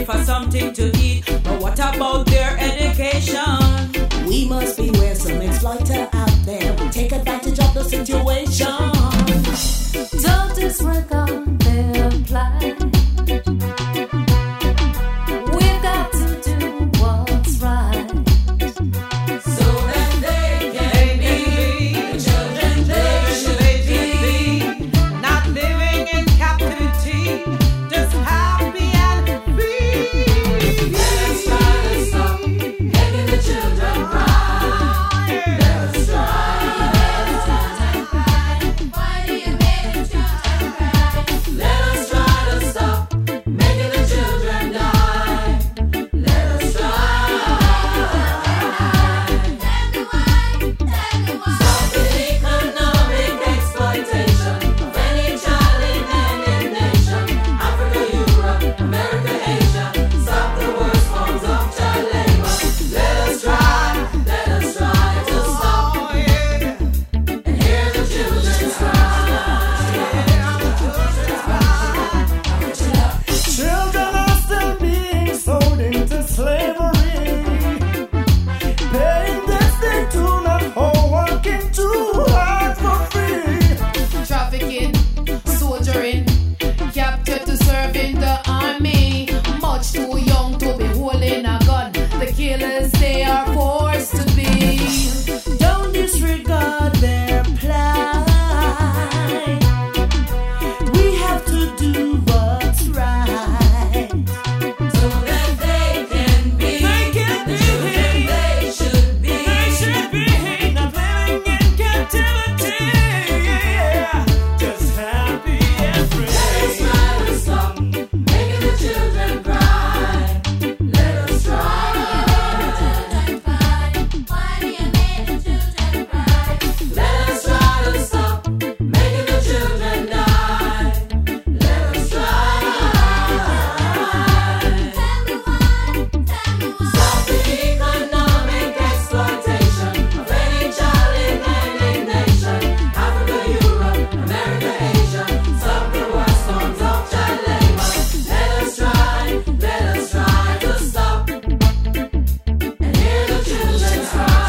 for something to eat. But what about their education? We must beware some exploiter out there will take advantage of the situation. Don't disregard their plight. We've got to do what's right. So that they can be the children they should be. Not living in captivity, just happy and free. Let's try to stop making the children cry. Let's try. Why do you make the children cry? Let us try to stop making the children die. Let us try. Stop the economic exploitation of any child in any nation. Africa, Europe, America, Asia. Stop the worst forms of child labor. Let us try to stop and hear the children cry. Children are still being sold into slavery, paying debts they do not owe, working too hard for free. Trafficking, soldiering, captured to serve in the army. Much too young to be holding a gun. The killers they are forced to be. Don't disregard their plight. We have to do what's right. So that they can be the children they should be. Not living in captivity, just happy and free. Let us try to stop making the children cry. Let us try. Why do you make the children cry? Let us try to stop making the children die. Let us try. Stop the economic exploitation of any child in any nation. Africa, Europe, America, Asia. Stop the worst forms of child labor. Let us try to stop and hear the children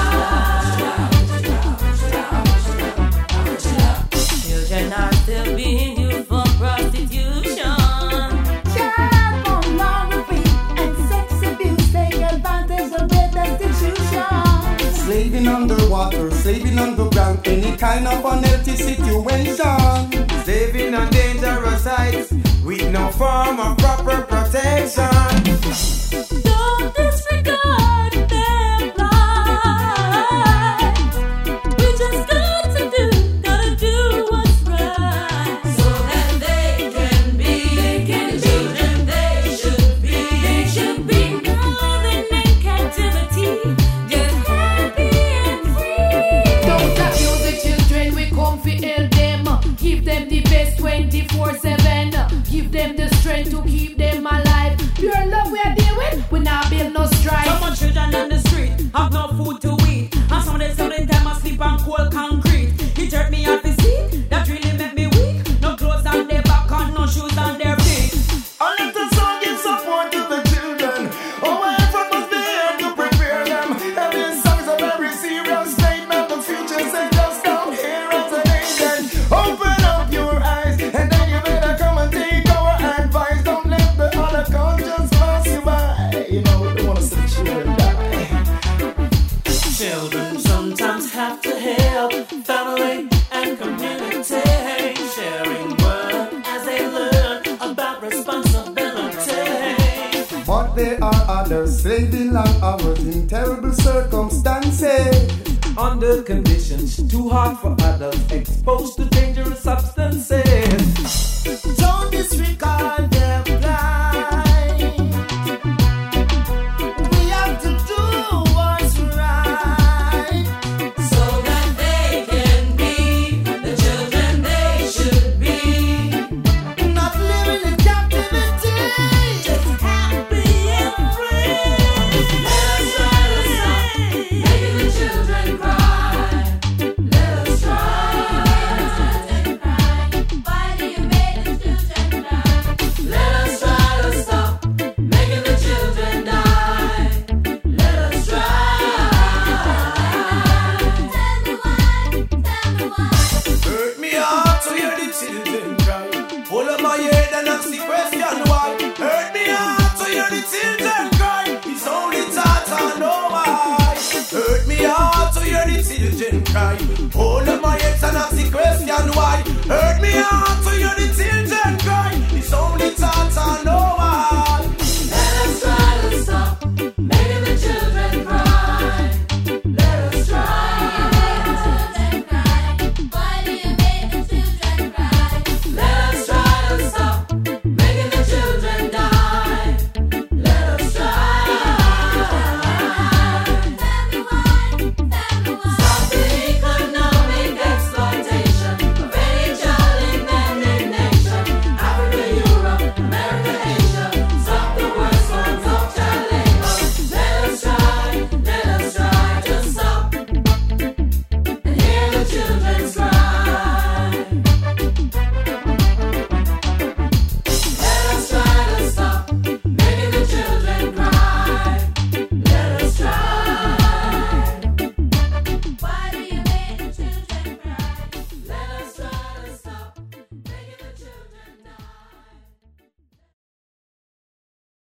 Children are still being used for prostitution. Child pornography and sex abuse take advantage of their destitution. Slaving underwater, slaving underground, any kind of unhealthy situation. Living on dangerous heights with no form of proper protection. Don't disregard their plight. We just gotta do what's right. So that they can be the children they should be. They should be living in captivity, just happy and free. Don't abuse the children, we come to help them. Give them the best 24/7. Give them the strength to keep them alive. Pure love we are doing, we not build no strife. Some children on the street have no food to eat, and some days time I sleep on cold concrete. It hurt me at the seat, that really make me weak. No clothes on their back and no shoes on their feet. I'll let the song give support to the children. Oh, my effort must be here to prepare them. Every song's a very serious statement. The future say just come here as an agent. Open up your eyes, and then you better come and take our advice. Don't let the other conscience pass you by. You know, we don't want to see children die. Children sometimes have to help family and community, sharing word as they learn about responsibility. But there are others slaving long hours in terrible circumstances. Under conditions too hard for adults, exposed to dangerous substances. Don't disregard their plight. We have to do what's right. So that they can be the children they should be. Not living in captivity, just happy and free. Let us try to stop making the children cry. Let us try. Why do you make the children cry? try. Hold them